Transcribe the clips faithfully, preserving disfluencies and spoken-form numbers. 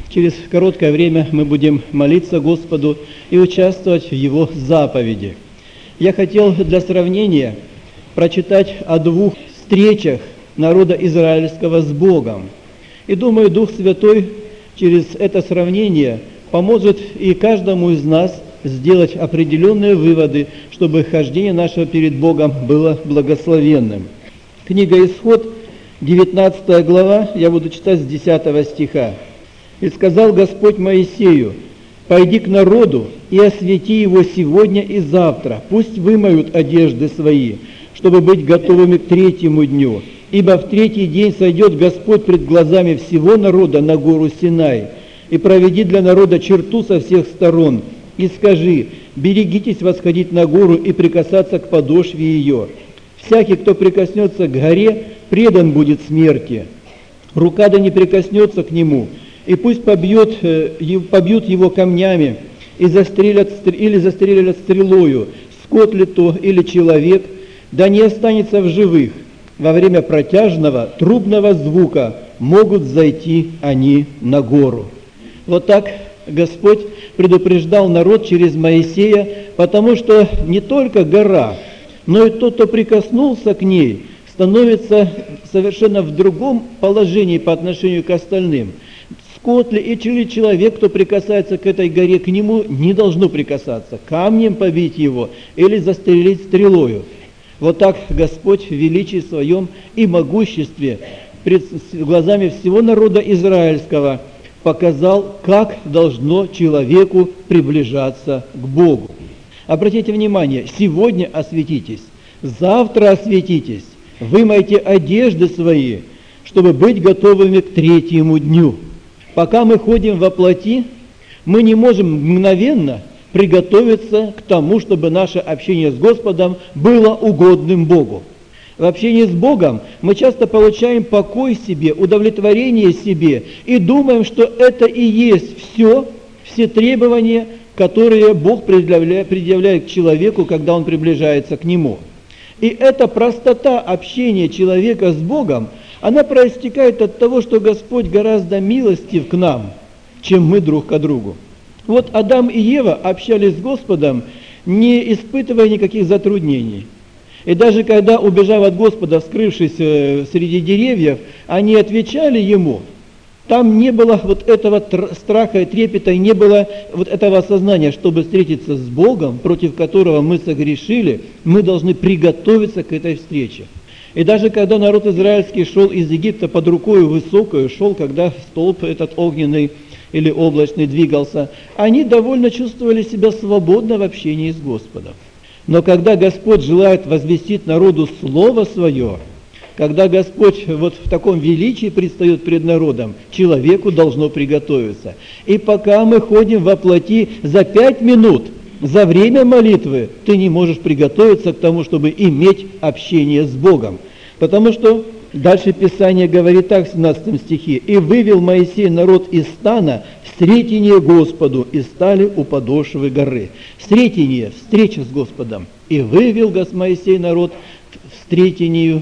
через короткое время мы будем молиться Господу и участвовать в Его заповеди. Я хотел для сравнения прочитать о двух встречах народа израильского с Богом. И думаю, Дух Святой через это сравнение поможет и каждому из нас сделать определенные выводы, чтобы хождение наше перед Богом было благословенным. Книга Исход, девятнадцатая глава, я буду читать с десятого стиха. «И сказал Господь Моисею: пойди к народу и освети его сегодня и завтра, пусть вымоют одежды свои, чтобы быть готовыми к третьему дню. Ибо в третий день сойдет Господь пред глазами всего народа на гору Синай, и проведи для народа черту со всех сторон, и скажи: берегитесь восходить на гору и прикасаться к подошве ее. Всякий, кто прикоснется к горе, предан будет смерти. Рука да не прикоснется к нему, и пусть побьет, побьют его камнями, и застрелят, или застрелят стрелою, скот ли то, или человек, да не останется в живых. Во время протяжного, трубного звука могут зайти они на гору». Вот так Господь предупреждал народ через Моисея, потому что не только гора, но и тот, кто прикоснулся к ней, становится совершенно в другом положении по отношению к остальным. Скот ли или человек, кто прикасается к этой горе, к нему не должно прикасаться, камнем побить его или застрелить стрелою. Вот так Господь в величии своем и могуществе пред глазами всего народа израильского показал, как должно человеку приближаться к Богу. Обратите внимание, сегодня осветитесь, завтра осветитесь, вымойте одежды свои, чтобы быть готовыми к третьему дню. Пока мы ходим во плоти, мы не можем мгновенно приготовиться к тому, чтобы наше общение с Господом было угодным Богу. В общении с Богом мы часто получаем покой себе, удовлетворение себе и думаем, что это и есть все, все требования, которые Бог предъявляет, предъявляет к человеку, когда он приближается к Нему. И эта простота общения человека с Богом, она проистекает от того, что Господь гораздо милостив к нам, чем мы друг к другу. Вот Адам и Ева общались с Господом, не испытывая никаких затруднений. И даже когда, убежав от Господа, скрывшись среди деревьев, они отвечали Ему, там не было вот этого страха и трепета, и не было вот этого осознания, чтобы встретиться с Богом, против которого мы согрешили, мы должны приготовиться к этой встрече. И даже когда народ израильский шел из Египта под рукою высокою, шел, когда столб этот огненный или облачный двигался, они довольно чувствовали себя свободно в общении с Господом. Но когда Господь желает возвестить народу Слово Свое, когда Господь вот в таком величии предстает пред народом, человеку должно приготовиться. И пока мы ходим во плоти, за пять минут, за время молитвы, ты не можешь приготовиться к тому, чтобы иметь общение с Богом. Потому что дальше Писание говорит так в семнадцатом стихе: «И вывел Моисей народ из стана в сретение Господу, и стали у подошвы горы». Сретение, встреча с Господом. «И вывел Моисей народ в сретению,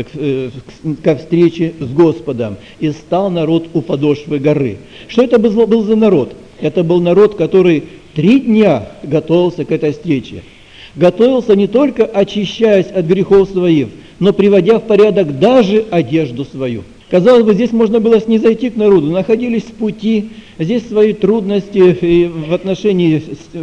ко встрече с Господом, и стал народ у подошвы горы». Что это был, был за народ? Это был народ, который три дня готовился к этой встрече. Готовился не только очищаясь от грехов своих, но приводя в порядок даже одежду свою. Казалось бы, здесь можно было снизойти к народу, находились в пути, здесь свои трудности в отношении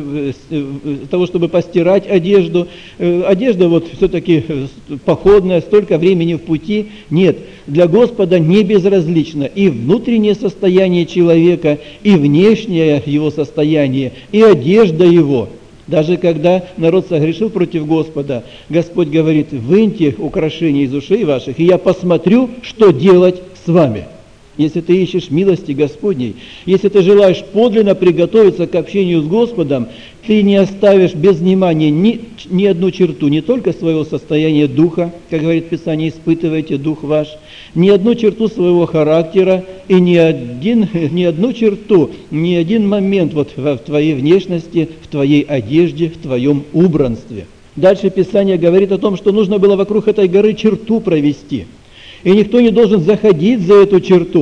того, чтобы постирать одежду. Одежда вот все-таки походная, столько времени в пути. Нет, для Господа не безразлично и внутреннее состояние человека, и внешнее его состояние, и одежда его. Даже когда народ согрешил против Господа, Господь говорит: «Выньте украшения из ушей ваших, и я посмотрю, что делать с вами». Если ты ищешь милости Господней, если ты желаешь подлинно приготовиться к общению с Господом, ты не оставишь без внимания ни, ни одну черту, не только своего состояния духа, как говорит Писание: «Испытывайте дух ваш», ни одну черту своего характера и ни, один, ни одну черту, ни один момент вот в твоей внешности, в твоей одежде, в твоем убранстве. Дальше Писание говорит о том, что нужно было вокруг этой горы черту провести. И никто не должен заходить за эту черту.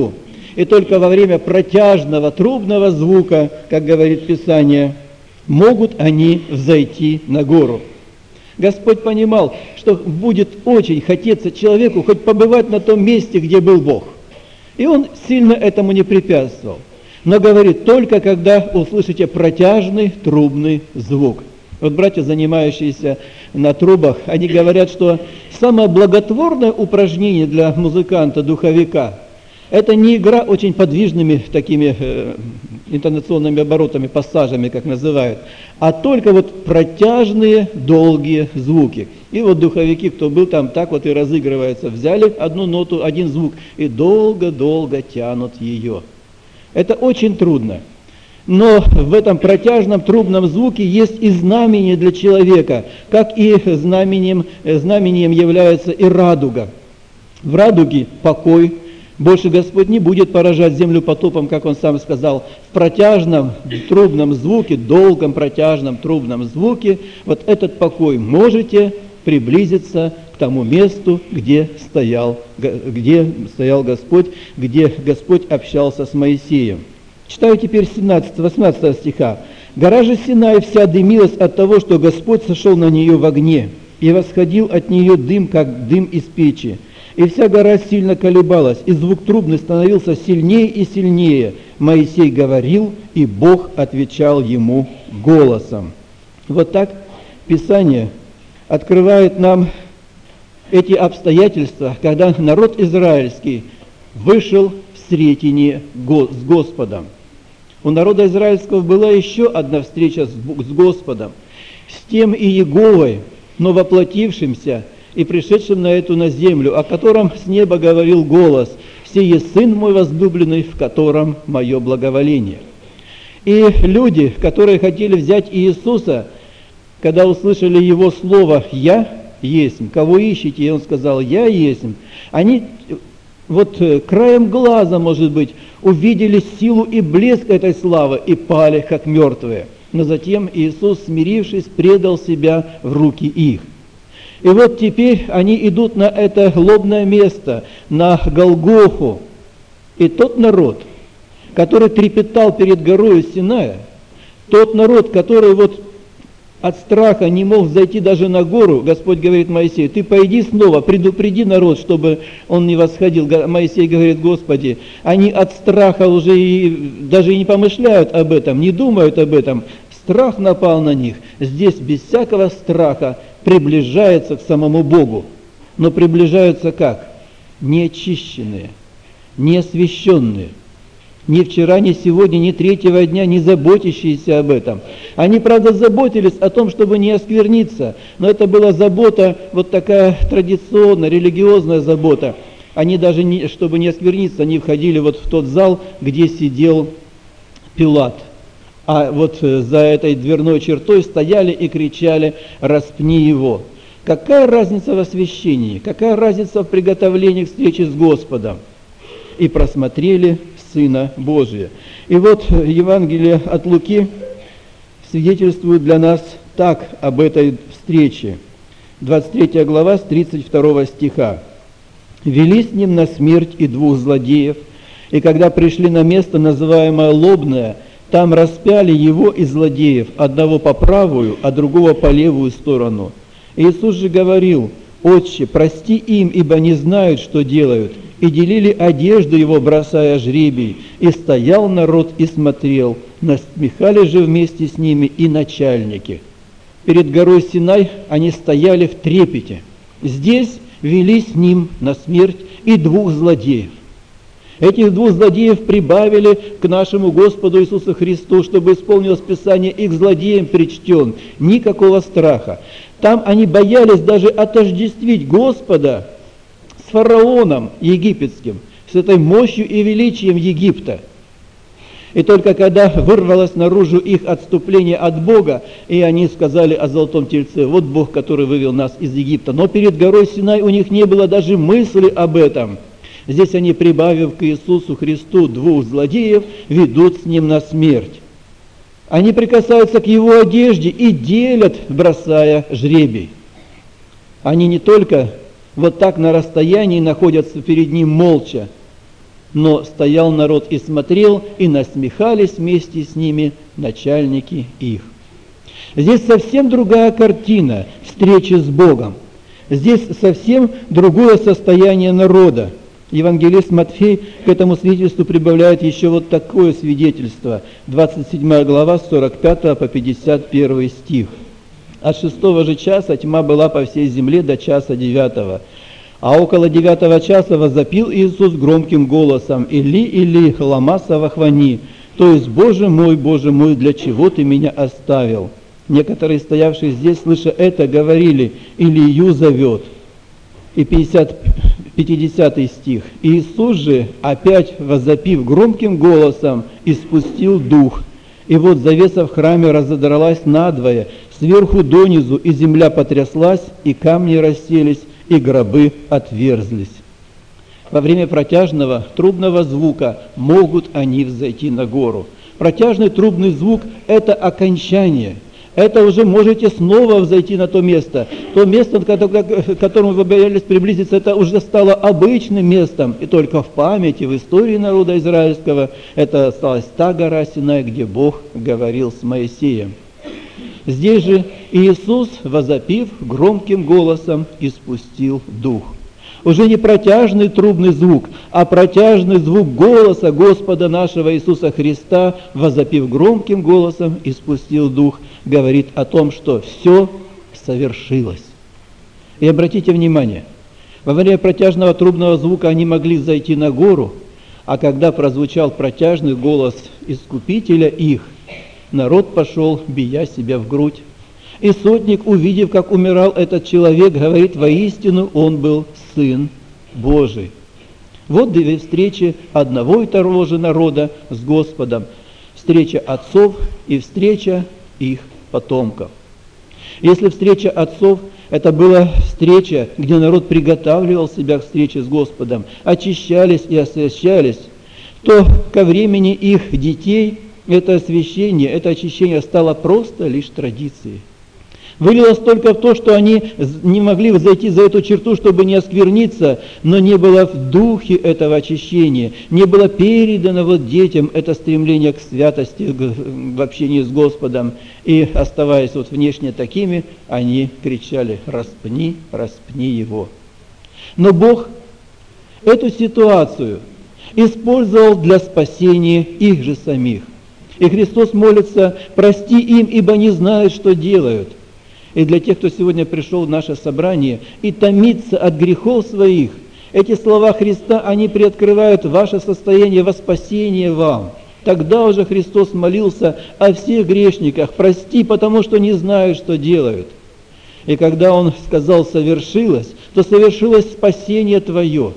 и только во время протяжного трубного звука, как говорит Писание, могут они взойти на гору. Господь понимал, что будет очень хотеться человеку хоть побывать на том месте, где был Бог. И Он сильно этому не препятствовал. Но говорит, только когда услышите протяжный трубный звук. Вот братья, занимающиеся на трубах, они говорят, что самое благотворное упражнение для музыканта-духовика – это не игра очень подвижными такими э, интонационными оборотами, пассажами, как называют, а только вот протяжные, долгие звуки. И вот духовики, кто был там, так вот и разыгрываются. Взяли одну ноту, один звук и долго-долго тянут ее. Это очень трудно. Но в этом протяжном трубном звуке есть и знамение для человека, как и знамением, знамением является и радуга. В радуге покой. Больше Господь не будет поражать землю потопом, как Он сам сказал. В протяжном трубном звуке, долгом протяжном трубном звуке, вот этот покой можете приблизиться к тому месту, где стоял, где стоял Господь, где Господь общался с Моисеем. Читаю теперь семнадцатого-восемнадцатого стиха. «Гора же Синай вся дымилась от того, что Господь сошел на нее в огне, и восходил от нее дым, как дым из печи. И вся гора сильно колебалась, и звук трубный становился сильнее и сильнее. Моисей говорил, и Бог отвечал ему голосом». Вот так Писание открывает нам эти обстоятельства, когда народ израильский вышел в сретение с Господом. У народа израильского была еще одна встреча с Господом, с тем Иеговой, но воплотившимся и пришедшим на эту на землю, о котором с неба говорил голос: «Сие Сын мой возлюбленный, в котором мое благоволение». И люди, которые хотели взять Иисуса, когда услышали Его слово «Я есмь», «Кого ищете?» И Он сказал «Я есмь», они вот краем глаза, может быть, увидели силу и блеск этой славы и пали, как мертвые. Но затем Иисус, смирившись, предал себя в руки их. И вот теперь они идут на это лобное место, на Голгофу. И тот народ, который трепетал перед горою Синая, тот народ, который вот от страха не мог зайти даже на гору, Господь говорит Моисею: ты пойди снова, предупреди народ, чтобы он не восходил. Моисей говорит: Господи, они от страха уже и, даже и не помышляют об этом, не думают об этом. Страх напал на них. Здесь без всякого страха приближаются к самому Богу. Но приближаются как? Неочищенные, неосвященные. Ни вчера, ни сегодня, ни третьего дня не заботящиеся об этом. Они, правда, заботились о том, чтобы не оскверниться, но это была забота, вот такая традиционная, религиозная забота. Они даже, не, чтобы не оскверниться, они входили вот в тот зал, где сидел Пилат. А вот за этой дверной чертой стояли и кричали: «Распни его!» Какая разница в освящении? Какая разница в приготовлении к встрече с Господом? И просмотрели Сына Божия. И вот Евангелие от Луки свидетельствует для нас так об этой встрече. двадцать третья глава, с тридцать второго стиха. «Вели с ним на смерть и двух злодеев, и когда пришли на место, называемое Лобное, там распяли его и злодеев, одного по правую, а другого по левую сторону. Иисус же говорил: Отче, прости им, ибо не знают, что делают. И делили одежду его, бросая жребий. И стоял народ и смотрел. Насмехали же вместе с ними и начальники». Перед горой Синай они стояли в трепете. Здесь вели с ним на смерть и двух злодеев. Этих двух злодеев прибавили к нашему Господу Иисусу Христу, чтобы исполнилось Писание: их злодеям причтен. Никакого страха. Там они боялись даже отождествить Господа с фараоном египетским, с этой мощью и величием Египта. И только когда вырвалось наружу их отступление от Бога, и они сказали о золотом тельце: вот Бог, который вывел нас из Египта. Но перед горой Синай у них не было даже мысли об этом. Здесь они, прибавив к Иисусу Христу двух злодеев, ведут с ним на смерть. Они прикасаются к его одежде и делят, бросая жребий. Они не только вот так на расстоянии находятся перед ним молча, Но стоял народ и смотрел, и насмехались вместе с ними начальники их. Здесь совсем другая картина встречи с Богом. Здесь совсем другое состояние народа. Евангелист Матфей к этому свидетельству прибавляет еще вот такое свидетельство. двадцать седьмая глава, с сорок пятого по пятьдесят первый стих. «От шестого же часа тьма была по всей земле до часа девятого. А около девятого часа возопил Иисус громким голосом: Или, Или, лама савахвани, то есть, Боже мой, Боже мой, для чего ты меня оставил? Некоторые, стоявшие здесь, слыша это, говорили: Илию зовет». И пятидесятый стих. «Иисус же, опять возопив громким голосом, испустил дух. И вот завеса в храме разодралась надвое, сверху донизу, и земля потряслась, и камни расселись, и гробы отверзлись». Во время протяжного трубного звука могут они взойти на гору. Протяжный трубный звук – это окончание. Это уже можете снова взойти на то место. То место, к которому вы боялись приблизиться, это уже стало обычным местом. И только в памяти, в истории народа израильского, это осталась та гора Синай, где Бог говорил с Моисеем. Здесь же Иисус, возопив громким голосом, испустил дух. Уже не протяжный трубный звук, а протяжный звук голоса Господа нашего Иисуса Христа, возопив громким голосом, испустил дух, говорит о том, что все совершилось. И обратите внимание, во время протяжного трубного звука они могли зайти на гору, а когда прозвучал протяжный голос Искупителя их, народ пошел, бия себя в грудь. И сотник, увидев, как умирал этот человек, говорит: воистину он был Сын Божий. Вот две встречи одного и того же народа с Господом. Встреча отцов и встреча их потомков. Если встреча отцов – это была встреча, где народ приготавливал себя к встрече с Господом, очищались и освящались, то ко времени их детей это освящение, это очищение стало просто лишь традицией. Вылилось только в то, что они не могли зайти за эту черту, чтобы не оскверниться, но не было в духе этого очищения, не было передано вот детям это стремление к святости, в общении с Господом. И, оставаясь вот внешне такими, они кричали: «Распни, распни его». Но Бог эту ситуацию использовал для спасения их же самих. И Христос молится: «Прости им, ибо не знают, что делают». И для тех, кто сегодня пришел в наше собрание и томится от грехов своих, эти слова Христа, они приоткрывают ваше состояние во спасение вам. Тогда уже Христос молился о всех грешниках: «Прости, потому что не знают, что делают». И когда Он сказал «совершилось», то совершилось спасение твое.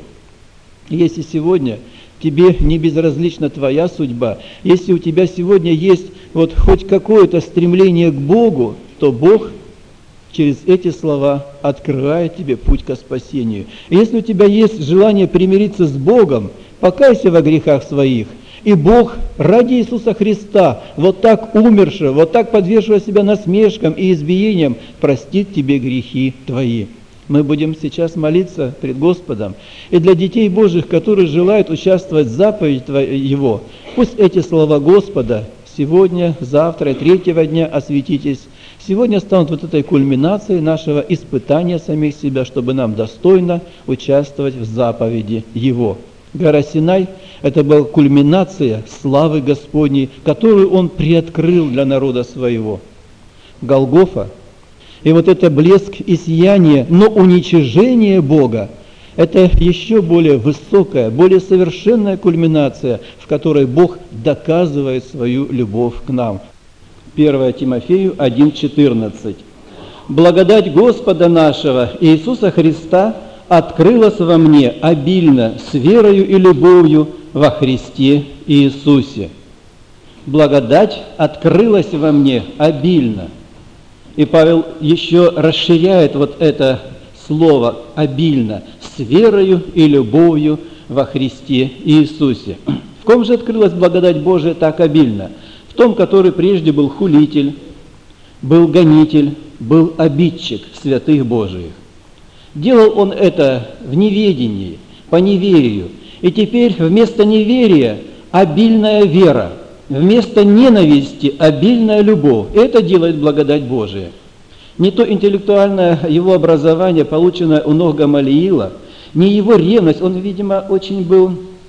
Если сегодня тебе не безразлична твоя судьба, если у тебя сегодня есть вот хоть какое-то стремление к Богу, то Бог через эти слова открывает тебе путь ко спасению. И если у тебя есть желание примириться с Богом, покайся во грехах своих, и Бог ради Иисуса Христа, вот так умершего, вот так подвергшего себя насмешкам и избиениям, простит тебе грехи твои. Мы будем сейчас молиться пред Господом. И для детей Божьих, которые желают участвовать в заповеди Его, пусть эти слова Господа сегодня, завтра и третьего дня осветитесь, сегодня станут вот этой кульминацией нашего испытания самих себя, чтобы нам достойно участвовать в заповеди Его. Гора Синай – это была кульминация славы Господней, которую Он приоткрыл для народа своего. Голгофа и вот это блеск и сияние, но уничижение Бога – это еще более высокая, более совершенная кульминация, в которой Бог доказывает свою любовь к нам. первое Тимофею один четырнадцать. «Благодать Господа нашего Иисуса Христа открылась во мне обильно с верою и любовью во Христе Иисусе». Благодать открылась во мне обильно. И Павел еще расширяет вот это слово «обильно» с верою и любовью во Христе Иисусе. В ком же открылась благодать Божия так обильно? В том, который прежде был хулитель, был гонитель, был обидчик святых Божиих. Делал он это в неведении, по неверию. И теперь вместо неверия обильная вера, вместо ненависти обильная любовь. Это делает благодать Божия. Не то интеллектуальное его образование, полученное у ног Гамалиила, не его ревность, он, видимо, очень был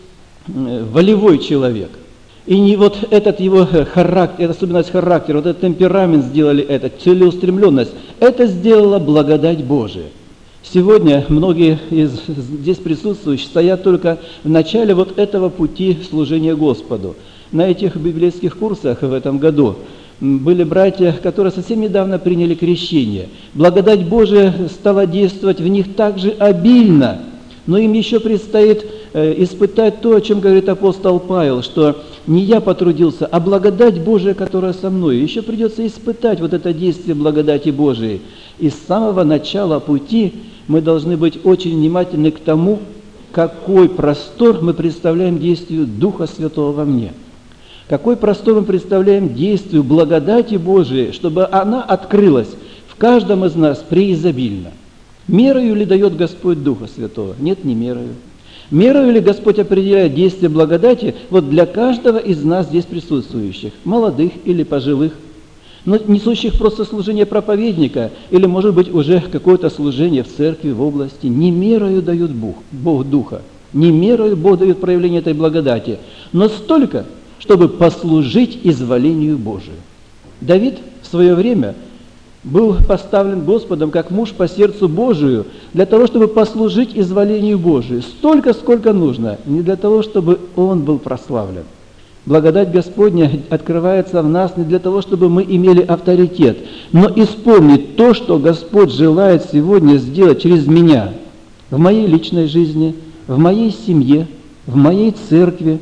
волевой человек. И не вот этот его характер, особенность характера, вот этот темперамент сделали это, целеустремленность, это сделала благодать Божия. Сегодня многие из здесь присутствующих стоят только в начале вот этого пути служения Господу. На этих библейских курсах в этом году были братья, которые совсем недавно приняли крещение. Благодать Божия стала действовать в них так же обильно, но им еще предстоит испытать то, о чем говорит апостол Павел, что не я потрудился, а благодать Божия, которая со мной. Еще придется испытать вот это действие благодати Божией. И с самого начала пути мы должны быть очень внимательны к тому, какой простор мы представляем действию Духа Святого во мне. Какой простор мы представляем действию благодати Божией, чтобы она открылась в каждом из нас преизобильно. Мерою ли дает Господь Духа Святого? Нет, не мерою. Мерою ли Господь определяет действие благодати вот для каждого из нас здесь присутствующих, молодых или пожилых, но несущих просто служение проповедника, или, может быть, уже какое-то служение в церкви, в области. Не мерою дает Бог, Бог Духа, не мерою Бог дает проявление этой благодати, но столько, чтобы послужить изволению Божию. Давид в свое время был поставлен Господом как муж по сердцу Божию для того, чтобы послужить изволению Божию. Столько, сколько нужно, не для того, чтобы он был прославлен. Благодать Господня открывается в нас не для того, чтобы мы имели авторитет, но исполнить то, что Господь желает сегодня сделать через меня в моей личной жизни, в моей семье, в моей церкви,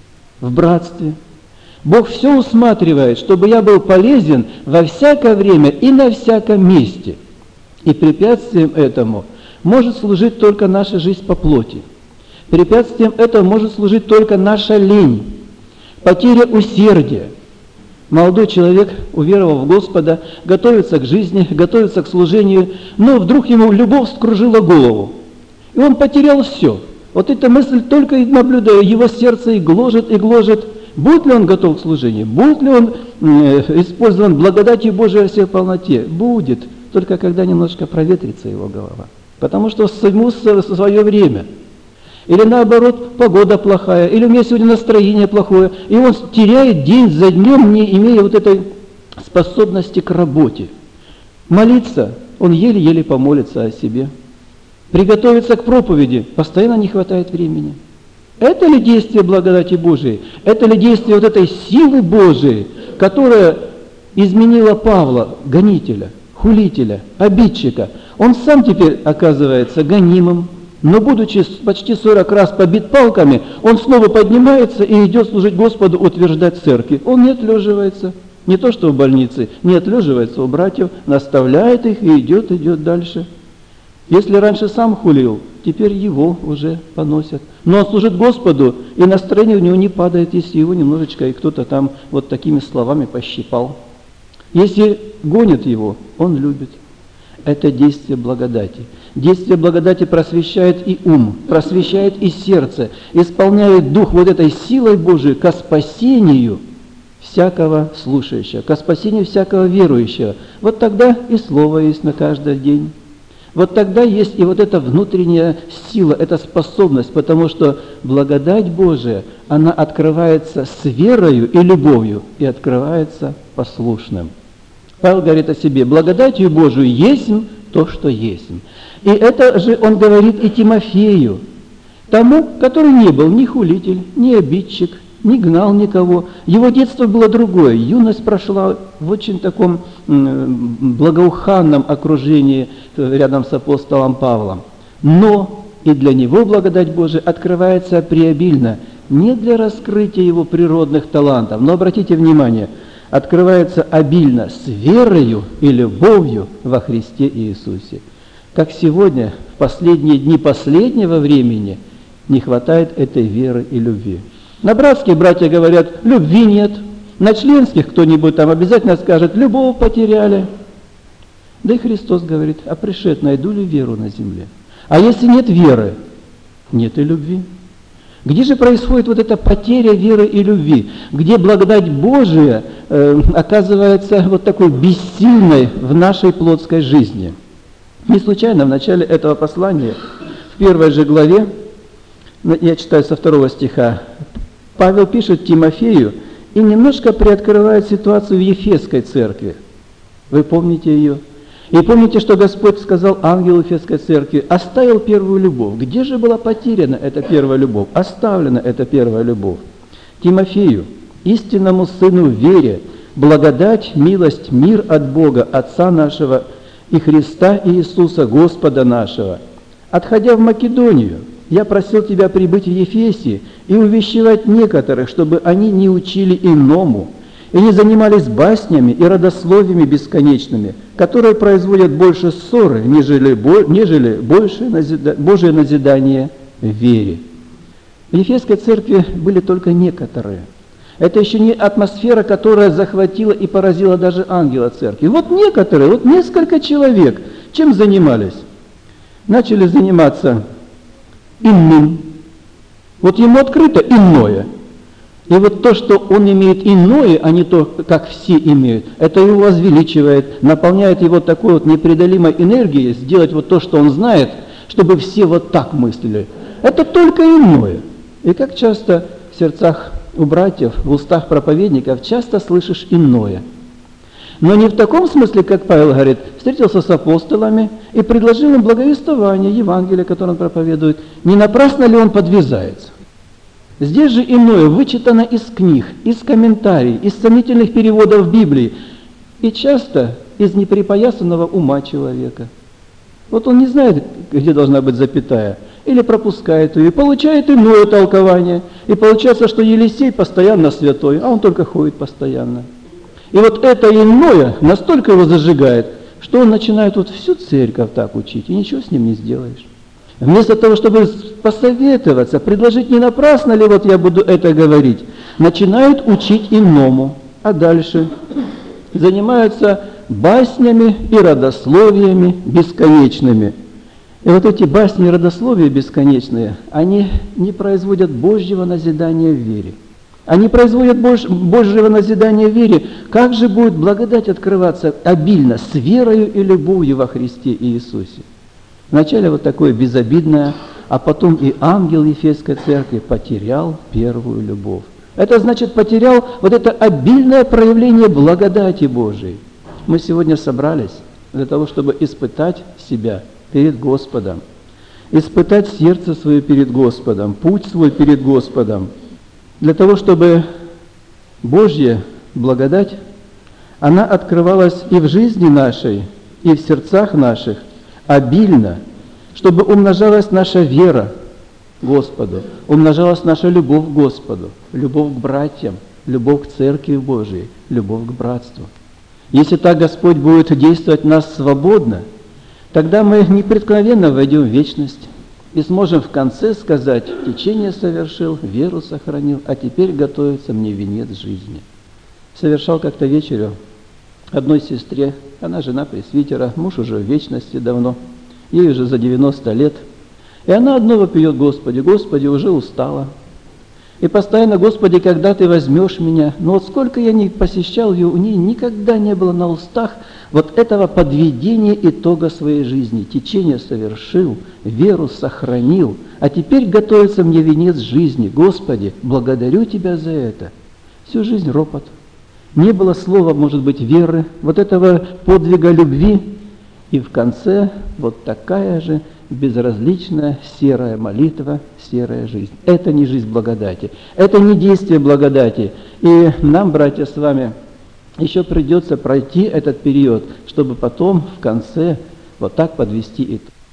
в братстве. Бог все усматривает, чтобы я был полезен во всякое время и на всяком месте. И препятствием этому может служить только наша жизнь по плоти. Препятствием этому может служить только наша лень, потеря усердия. Молодой человек, уверовав в Господа, готовится к жизни, готовится к служению, но вдруг ему любовь скружила голову, и он потерял все. Вот эта мысль только и наблюдаю, его сердце и гложет, и гложет. Будет ли он готов к служению? Будет ли он э, использован благодатью Божией во всей полноте? Будет, только когда немножко проветрится его голова. Потому что ему свое время. Или наоборот, погода плохая, или у меня сегодня настроение плохое, и он теряет день за днем, не имея вот этой способности к работе. Молиться, он еле-еле помолится о себе. Приготовиться к проповеди, постоянно не хватает времени. Это ли действие благодати Божией? Это ли действие вот этой силы Божией, которая изменила Павла, гонителя, хулителя, обидчика? Он сам теперь оказывается гонимым, но будучи почти сорок раз побит палками, он снова поднимается и идет служить Господу, утверждать церкви. Он не отлеживается, не то что в больнице, не отлеживается у братьев, наставляет их и идет, идет дальше. Если раньше сам хулил, теперь его уже поносят. Но он служит Господу, и настроение у него не падает, если его немножечко и кто-то там вот такими словами пощипал. Если гонит его, он любит. Это действие благодати. Действие благодати просвещает и ум, просвещает и сердце, исполняет дух вот этой силой Божией ко спасению всякого слушающего, ко спасению всякого верующего. Вот тогда и слово есть на каждый день. Вот тогда есть и вот эта внутренняя сила, эта способность, потому что благодать Божия, она открывается с верою и любовью, и открывается послушным. Павел говорит о себе: благодатью Божию есть то, что есть. И это же он говорит и Тимофею, тому, который не был ни хулитель, ни обидчик, не гнал никого. Его детство было другое. Юность прошла в очень таком благоуханном окружении рядом с апостолом Павлом. Но и для него благодать Божия открывается преобильно, не для раскрытия его природных талантов, но обратите внимание, открывается обильно с верою и любовью во Христе Иисусе. Как сегодня, в последние дни последнего времени, не хватает этой веры и любви. На братских братья говорят: любви нет. На членских кто-нибудь там обязательно скажет: любовь потеряли. Да и Христос говорит: а пришед, найду ли веру на земле? А если нет веры, нет и любви. Где же происходит вот эта потеря веры и любви? Где благодать Божия э, оказывается вот такой бессильной в нашей плотской жизни? Не случайно в начале этого послания, в первой же главе, я читаю со второго стиха, Павел пишет Тимофею и немножко приоткрывает ситуацию в Ефесской церкви. Вы помните ее? И помните, что Господь сказал ангелу Ефесской церкви: оставил первую любовь. Где же была потеряна эта первая любовь? Оставлена эта первая любовь. Тимофею, истинному сыну в вере, благодать, милость, мир от Бога, Отца нашего и Христа Иисуса, Господа нашего. Отходя в Македонию, я просил тебя прибыть в Ефесе и увещевать некоторых, чтобы они не учили иному, и не занимались баснями и родословиями бесконечными, которые производят больше ссоры, нежели, нежели больше назида, Божие назидание в вере. В Ефесской церкви были только некоторые. Это еще не атмосфера, которая захватила и поразила даже ангела церкви. Вот некоторые, вот несколько человек, чем занимались? Начали заниматься иным. Вот ему открыто иное. И вот то, что он имеет иное, а не то, как все имеют, это его возвеличивает, наполняет его такой вот непреодолимой энергией сделать вот то, что он знает, чтобы все вот так мыслили. Это только иное. И как часто в сердцах у братьев, в устах проповедников часто слышишь иное. Но не в таком смысле, как Павел говорит, встретился с апостолами и предложил им благовествование, Евангелие, которое он проповедует. Не напрасно ли он подвязается? Здесь же иное вычитано из книг, из комментариев, из сомнительных переводов Библии и часто из неприпоясанного ума человека. Вот он не знает, где должна быть запятая, или пропускает ее, и получает иное толкование. И получается, что Елисей постоянно святой, а он только ходит постоянно. И вот это иное настолько его зажигает, что он начинает вот всю церковь так учить, и ничего с ним не сделаешь. Вместо того, чтобы посоветоваться, предложить, не напрасно ли вот я буду это говорить, начинают учить иному, а дальше занимаются баснями и родословиями бесконечными. И вот эти басни и родословия бесконечные, они не производят Божьего назидания в вере. Они производят Божьего назидания в вере. Как же будет благодать открываться обильно, с верою и любовью во Христе Иисусе? Вначале вот такое безобидное, а потом и ангел Ефесской церкви потерял первую любовь. Это значит, потерял вот это обильное проявление благодати Божией. Мы сегодня собрались для того, чтобы испытать себя перед Господом, испытать сердце свое перед Господом, путь свой перед Господом, для того, чтобы Божья благодать, она открывалась и в жизни нашей, и в сердцах наших обильно, чтобы умножалась наша вера Господу, умножалась наша любовь к Господу, любовь к братьям, любовь к Церкви Божией, любовь к братству. Если так Господь будет действовать в нас свободно, тогда мы непреткновенно войдем в вечность и сможем в конце сказать: течение совершил, веру сохранил, а теперь готовится мне венец жизни. Совершал как-то вечерю одной сестре, она жена пресвитера, муж уже в вечности давно, ей уже за девяносто лет, и она одно вопиет: Господи, Господи, уже устала. И постоянно: Господи, когда Ты возьмешь меня? Но вот сколько я не посещал ее, у нее никогда не было на устах вот этого подведения итога своей жизни. Течение совершил, веру сохранил, а теперь готовится мне венец жизни. Господи, благодарю Тебя за это. Всю жизнь ропот. Не было слова, может быть, веры, вот этого подвига любви. И в конце вот такая же безразличная серая молитва, серая жизнь. Это не жизнь благодати, это не действие благодати. И нам, братья, с вами еще придется пройти этот период, чтобы потом в конце вот так подвести итог.